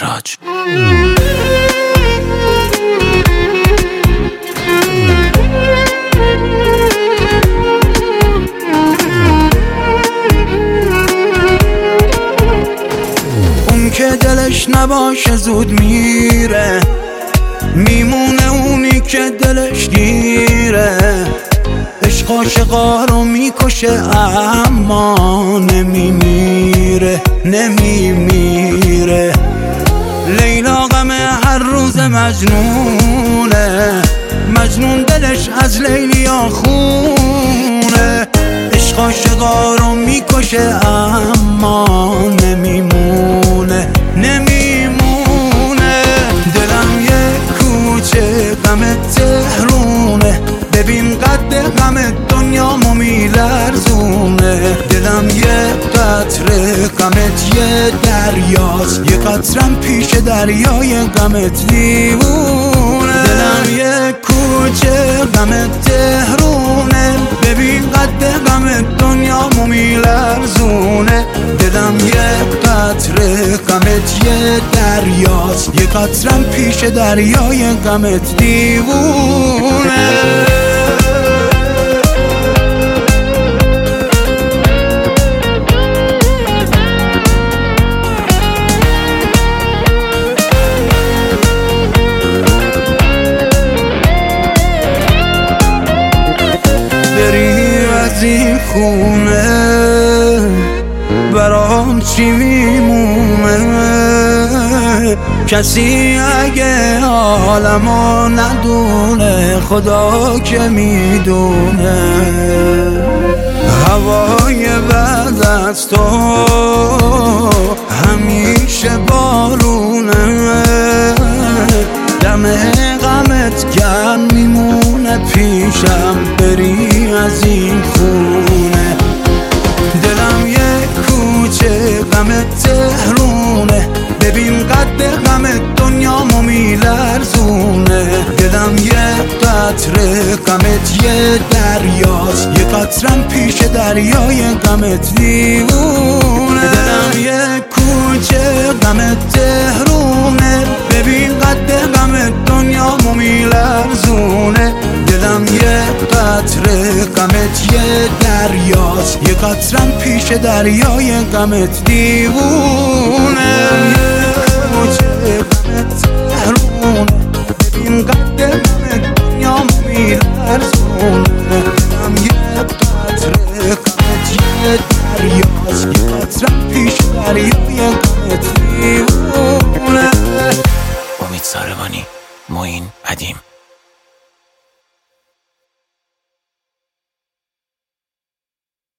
معراج. اون که دلش نباشه زود میره، میمونه اونی که دلش گیره. عشق عاشقا رو میکشه اما نمیمیره، نمیمیره. لیلا غم هر روز مجنونه، مجنون دلش از لیلیا خونه. عشق عاشقا رو میکشه اما نمیمونه، نمیمونه. دلم یه کوچه غم تهرونه، ببین قد غم دنیامو میلرزونه. دلم یه قطره غمت یه دریاست، یه قطرم پیش دریای غمت دیوونه. دلم یه کوچه غم تهرونه، ببین قد غم دنیامو میلرزونه. دلم یه قطره غمت یه دریاست، یه قطرم پیش دریای غمت دیوونه. از این خونه برام چی میمونه؟ کسی اگه عالمو ندونه، خدا که میدونه. هوای بعد از تو همیشه بارونه، دم غمت گرم میمونه پیشم بری از این خونه. دلم یه کوچه غم تهرونه، ببین قد غم دنیامو میلرزونه. دلم یه قطره غمت یه دریاست، یه قطرم پیش دریای غمت دیوونه. دلم یه کوچه غم تهرونه، ببین قد غم دنیامو میلرزونه. دلم یه قطره غمت یه دریاست، یه قطرم پیش دریای غمت دیوونه. کوچه غمت تهرونه، ببین قد غم دنیامو میلرزونه. دلم یه قطره غمت یه دریاست، یه قطرم پیش دریای غمت دیوونه. امید ساروانی، معین ادیم.